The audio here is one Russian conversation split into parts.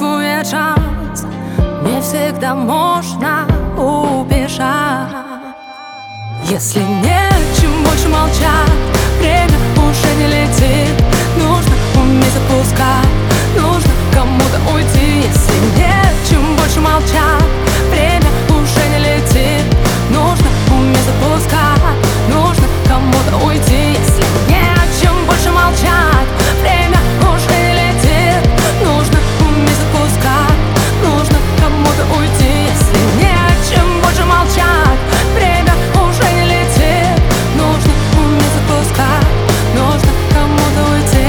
дарует шанс. Не всегда можно убежать. Если нечем больше молчать, время уже не летит. Нужно уметь отпускать, нужно кому-то уйти. Если нечем больше молчать, время уже не летит. Нужно уметь отпускать, нужно кому-то уйти. Если нечем больше молчать, время уже не летит. Нужно уметь отпускать, нужно кому-то уйти. Если нечем больше молчать, время уже не летит. Нужно уметь отпускать, нужно кому-то уйти.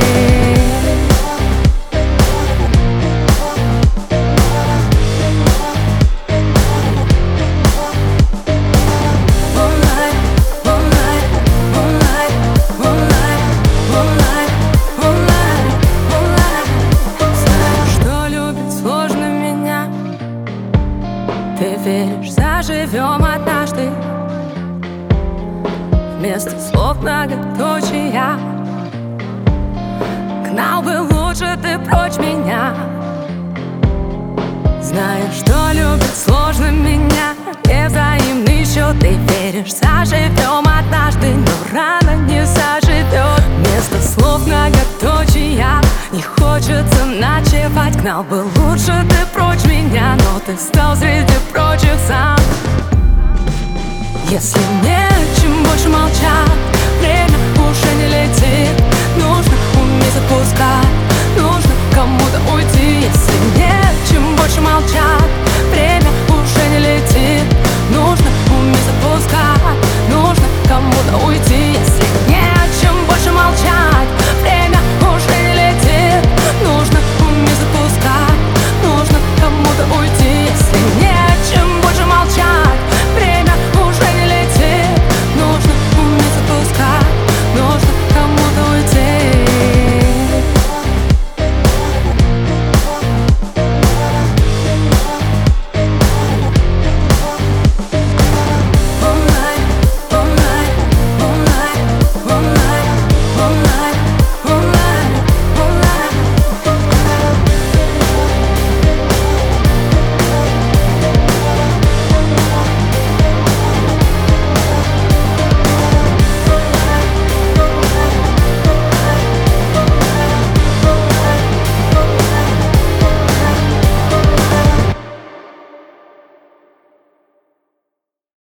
Ты веришь, заживем однажды. Вместо слов многоточия. Гнал бы лучше ты прочь меня. Знаешь, что любит сложно меня. Невзаимный счет. Ты веришь, заживем однажды, но рано не заживет. Вместо слов многоточия. Не хочется ночевать. Гнал бы лучше ты прочь меня, но ты стал среди прочих сам. Если нечем больше молчать, время уже не летит. Нужно уметь отпускать, нужно кому-то уйти.